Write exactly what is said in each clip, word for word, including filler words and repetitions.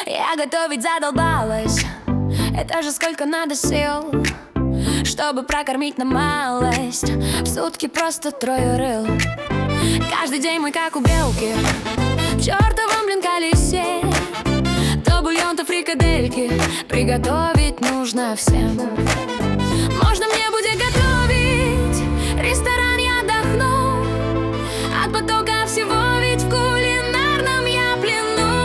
Я готовить задолбалась. Это же сколько надо сил, чтобы прокормить на малость. В сутки просто трое рыл. Каждый день мой как у белки в чертовом, блин, колесе. То бульон, то фрикадельки. Приготовить нужно всем. Можно мне будет готовить? Ресторан я отдохну от потока всего, ведь в кулинарном я плену.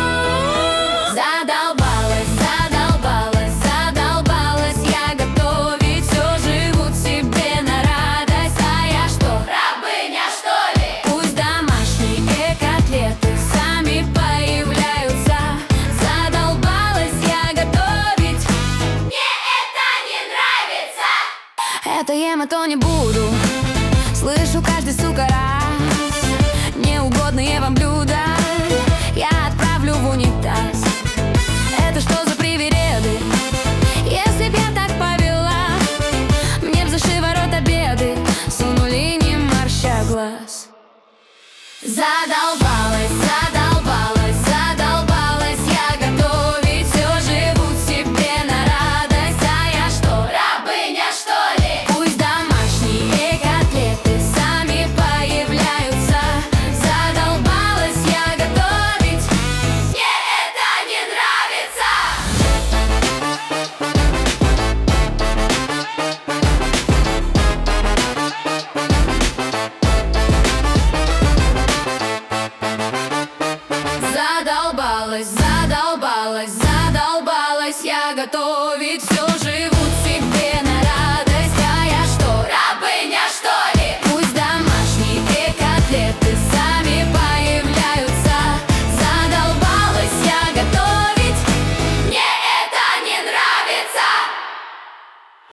Задолбалась, задолбалась, задолбалась я готовить. Все живут себе на радость. А я что, рабыня, что ли? Пусть домашние котлеты сами появляются. Задолбалась я готовить. Мне это не нравится. Это ем, а то не буду. Слышу каждый, сука, раз. Неугодные вам блюда я отправлю в унитаз. Это что за привереды? Если б я так повела, мне б за шиворот обеды сунули, не морща глаз. Задолбалась, задолбалась, задолбалась я готовить. Все живут себе на радость. А я что, рабыня, что ли? Пусть домашние котлеты сами появляются. Задолбалась я готовить. Мне это не нравится. Задолбалась, задолбалась, задолбалась я готовить.